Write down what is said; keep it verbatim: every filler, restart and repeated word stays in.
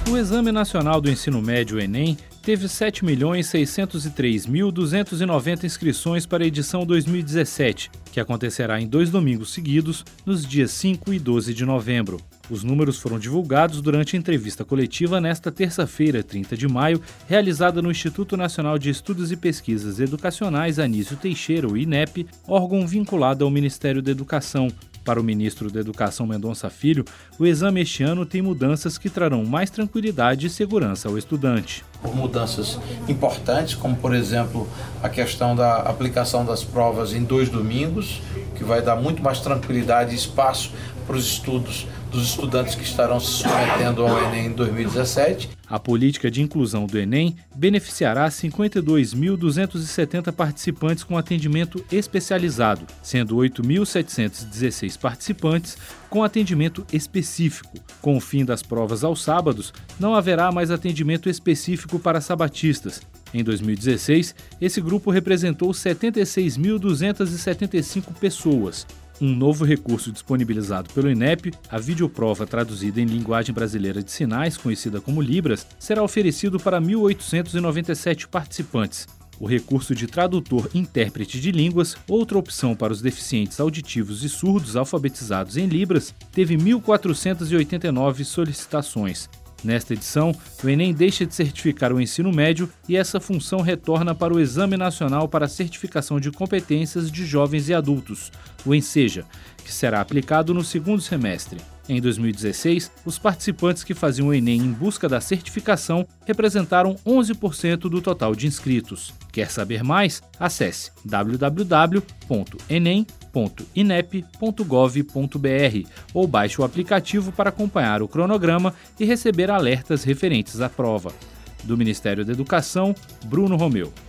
O Exame Nacional do Ensino Médio, Enem, teve sete milhões seiscentos e três mil duzentas e noventa inscrições para a edição dois mil e dezessete, que acontecerá em dois domingos seguidos, nos dias cinco e doze de novembro. Os números foram divulgados durante a entrevista coletiva nesta terça-feira, trinta de maio, realizada no Instituto Nacional de Estudos e Pesquisas Educacionais Anísio Teixeira, o INEP, órgão vinculado ao Ministério da Educação. Para o ministro da Educação Mendonça Filho, o exame este ano tem mudanças que trarão mais tranquilidade e segurança ao estudante. Por mudanças importantes, como por exemplo a questão da aplicação das provas em dois domingos, que vai dar muito mais tranquilidade e espaço para os estudos dos estudantes que estarão se submetendo ao Enem em dois mil e dezessete. A política de inclusão do Enem beneficiará cinquenta e dois mil duzentos e setenta participantes com atendimento especializado, sendo oito mil setecentos e dezesseis participantes com atendimento específico. Com o fim das provas aos sábados, não haverá mais atendimento específico para sabatistas. Em dois mil e dezesseis, esse grupo representou setenta e seis mil duzentas e setenta e cinco pessoas. Um novo recurso disponibilizado pelo INEP, a videoprova traduzida em linguagem brasileira de sinais, conhecida como Libras, será oferecido para mil oitocentos e noventa e sete participantes. O recurso de tradutor-intérprete de línguas, outra opção para os deficientes auditivos e surdos alfabetizados em Libras, teve mil quatrocentas e oitenta e nove solicitações. Nesta edição, o Enem deixa de certificar o ensino médio e essa função retorna para o Exame Nacional para a Certificação de Competências de Jovens e Adultos, o ENSEJA, que será aplicado no segundo semestre. Em dois mil e dezesseis, os participantes que faziam o Enem em busca da certificação representaram onze por cento do total de inscritos. Quer saber mais? Acesse w w w ponto enem ponto inep ponto gov ponto b r ou baixe o aplicativo para acompanhar o cronograma e receber alertas referentes à prova. Do Ministério da Educação, Bruno Romeu.